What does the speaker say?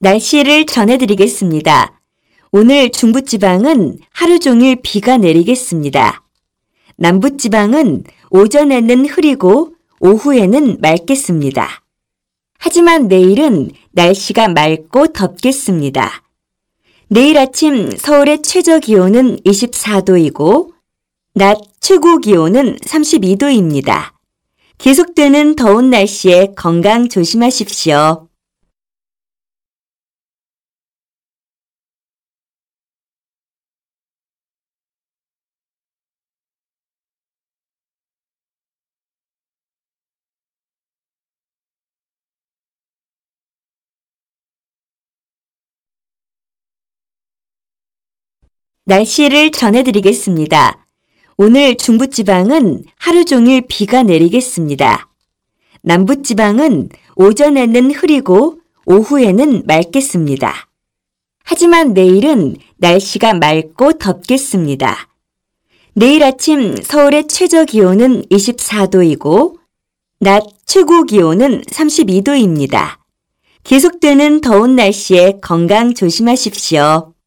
날씨를 전해드리겠습니다. 오늘 중부지방은 하루 종일 비가 내리겠습니다. 남부지방은 오전에는 흐리고 오후에는 맑겠습니다. 하지만 내일은 날씨가 맑고 덥겠습니다. 내일 아침 서울의 최저 기온은 24도이고 낮 최고 기온은 32도입니다. 계속되는 더운 날씨에 건강 조심하십시오. 날씨를 전해드리겠습니다. 오늘 중부지방은 하루 종일 비가 내리겠습니다. 남부지방은 오전에는 흐리고 오후에는 맑겠습니다. 하지만 내일은 날씨가 맑고 덥겠습니다. 내일 아침 서울의 최저 기온은 24도이고 낮 최고 기온은 32도입니다. 계속되는 더운 날씨에 건강 조심하십시오.